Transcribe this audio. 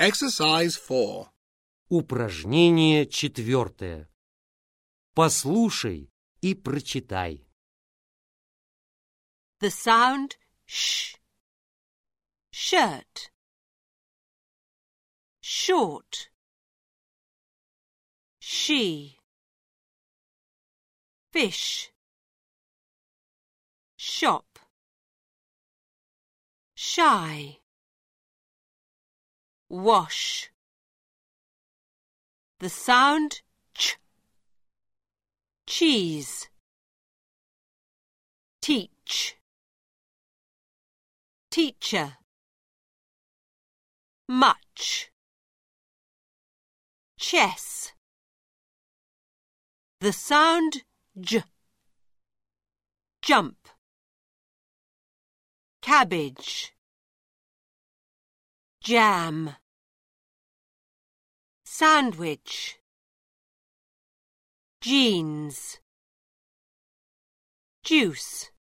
Exercise 4. Упражнение 4. Послушай и прочитай. The sound sh. Shirt. Short. She. Fish. Shop. Shy. Wash. The sound ch. Cheese. Teach. Teacher. Much. Chess. The sound j. Jump. Cabbage. Jam. Sandwich. Jeans. Juice.